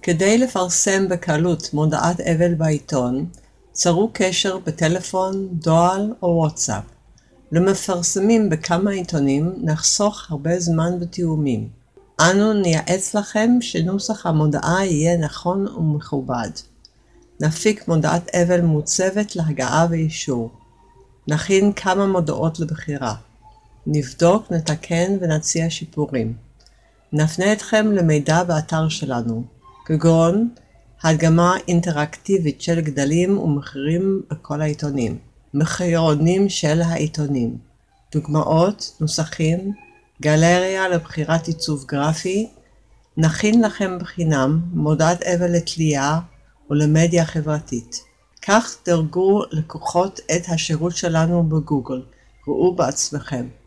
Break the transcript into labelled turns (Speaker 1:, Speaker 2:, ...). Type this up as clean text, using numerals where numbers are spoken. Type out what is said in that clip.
Speaker 1: כדי לפרסם בקלות מודעת אבל בעיתון, צרו קשר בטלפון, דואל או וואטסאפ. למפרסמים בכמה עיתונים נחסוך הרבה זמן בתיאומים. אנו נייעץ לכם שנוסח המודעה יהיה נכון ומכובד. נפיק מודעת אבל מוצבת להגעה ואישור. נכין כמה מודעות לבחירה. נבדוק, נתקן ונציע שיפורים. נפנה אתכם למידע באתר שלנו, כגון הדגמה אינטראקטיבית של גדלים ומחירים בכל העיתונים, מחירונים של העיתונים, דוגמאות, נוסחים, גלריה לבחירת עיצוב גרפי. נכין לכם בחינם מודעת אבל לתלייה ולמדיה חברתית. כך דרגו לקוחות את השירות שלנו בגוגל. ראו בעצמכם.